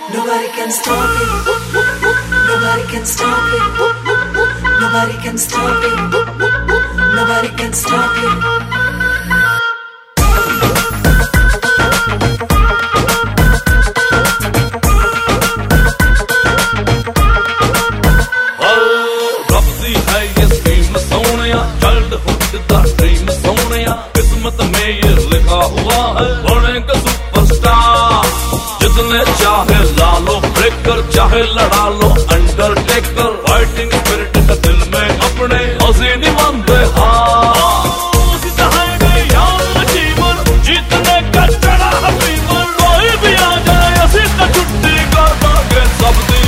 Nobody can stop it. Nobody can stop it. Nobody can stop it. Nobody can stop it. रबदी है ये scheme Soniya, childhood दा dream Soniya, किस्मत में ये लिखा हुआ है बनेगा सुपरस्टार। जितने चाहे ला लो ब्रेकर, चाहे लड़ा लो अंडरटेकर, फाइटिंग स्पिरिट का दिल में अपने हसीन बंदे जीतने का चढ़ा फीवर, कोई भी आ जाए असी तो छुट्टी कर देंगे सब दी,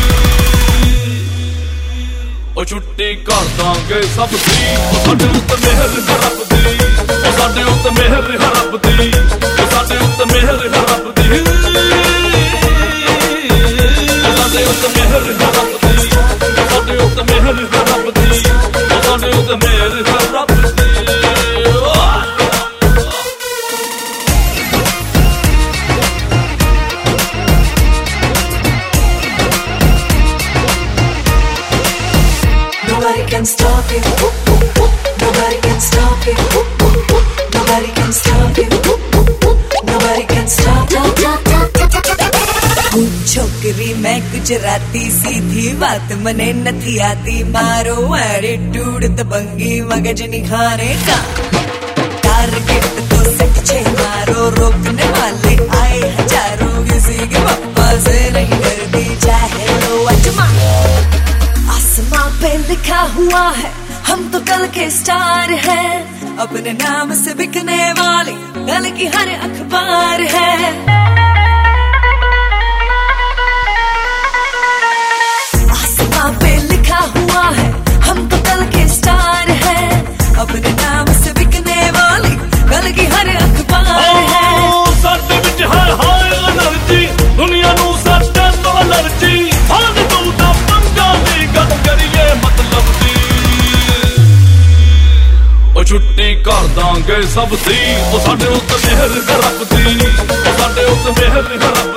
ओ छुट्टी कर देंगे सब दी। साडे उत्ते मेहर रब दी, साडे उत्ते मेहर रब दी, साडे उत्ते मेहर रब दी, साडे उत्ते मेहर रब दी, साडे उत्ते मेहर रब दी, साडे उत्ते मेहर रब दी। Nobody can stop it. Nobody can stop it. Nobody can stop it. Nobody can stop it. छोकरी मैं गुजराती, सीधी बात मने नथी आती, मारो एटीट्यूड दबंगी मगज निखाने का, टारगेट तो सेट छे मारो, रोकने वाले आए हजारों, किसी के पापा से नहीं डरती चाहे लो अजमा। आसमां पे लिखा हुआ है हम तो कल के स्टार हैं, अपने नाम से बिकने वाली कल की हर अखबार है। आसमां पे लिखा हुआ है हम तो कल के स्टार हैं, अपने नाम से बिकने वाली कल की हर अखबार है। साडे विच है हाय एनर्जी, दुनिया नू साडे तो एलर्जी, हाल तू दा पंगा दी गल करिए मतलब दी, ओ छुट्टी कर दांगे सब दी, ओ साडे उत्ते मेहर रब दी, ओ साडे उत्ते मेहर रब